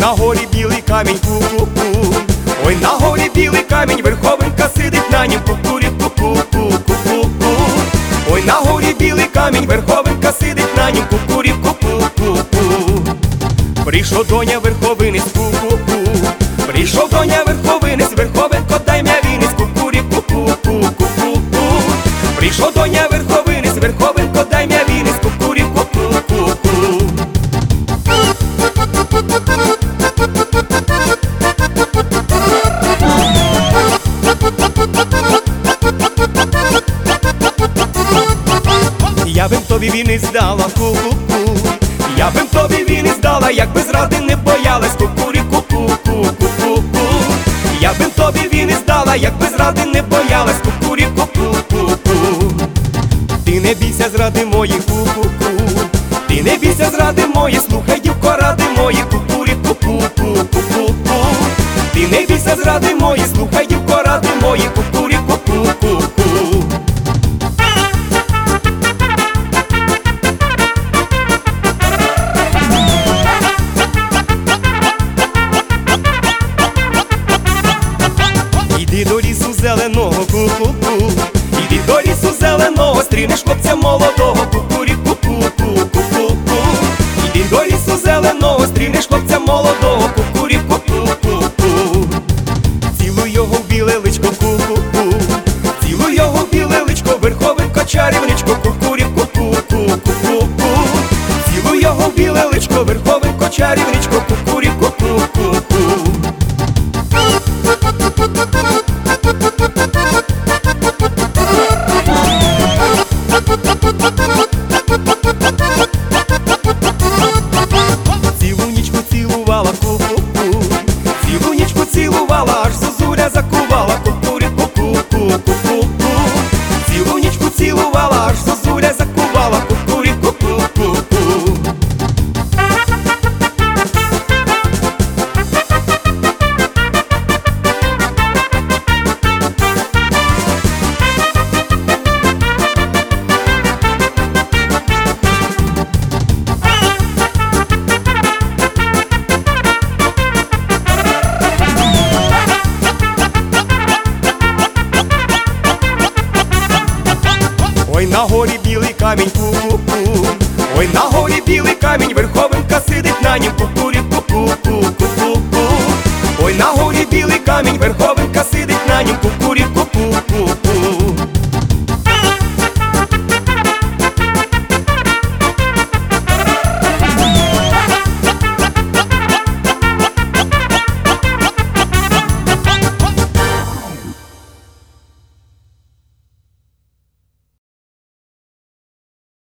на горі білий камінь, ку-ку-ку. Ой, на горі білий камінь, верховинка сидить на нім, ку-ку-рі-ку-ку-ку-ку-ку. Ой, на горі білий камінь, верховинка сидить на нім, ку-ку-рі-ку-ку-ку-ку. Прийшов доня верховинець, ку-ку-ку. Прийшов доня верховинець, верховенко, дай м'я вінець, ку-ку-рі-ку-ку-ку-ку-ку. Прийшов доня верховинець, верховенко, дай м'я вінець, ку-ку-рі-ку-ку-ку-ку. Я бим тобі вінець дала, ку-ку-ку. Я бим тобі вінець дала, якби зради не боялась, ку-ку-рі-ку-ку-ку-ку-ку. Я бим тобі вінець дала, якби зради не боялась, ку-ку-рі-ку-ку-ку-ку. Ти не бійся зради мої, ку-ку-ку. Ти не бійся зради мої, слухай, дівко, ради мої, ку-ку-рі-ку-ку-ку-ку-ку. Ти не бійся зради мої, слухай, дівко, ради мої, ку-ку-рі-ку-ку-ку-ку. Іди до лісу зеленого, ку-ку-ку. Іди до лісу зеленого, стрінеш хлопця молодого, ку-ку-рі-ку-ку-ку-ку-ку. Іди до лісу зеленого, стрінеш хлопця молодого, ку-ку-рі-ку-ку-ку-ку. Цілуй його в біле личко, ку-ку-ку. Цілуй його в біле личко, верховенко, чарівничко, ку-ку-рі-ку-ку-ку-ку-ку. Цілуй його в біле личко, верховенко, чарівничко, ку-ку-рі-ку-ку-ку-ку. Цілу нічку цілувала, ку-ку-ку. Цілу нічку цілувала, аж зозуля закувала, ку-ку-рі-ку-ку-ку-ку-ку. Цілу нічку цілувала, аж зозуля закувала, ку-ку-рі-ку-ку-ку-ку. Ой, на горі білий камінь, ку-ку-ку. Ой, на горі білий камінь, верховинка сидить на нім, ку-ку-рі-ку-ку-ку-ку-ку-ку. Ой, на горі білий камінь, верховинка сидить на нім, ку-ку-рі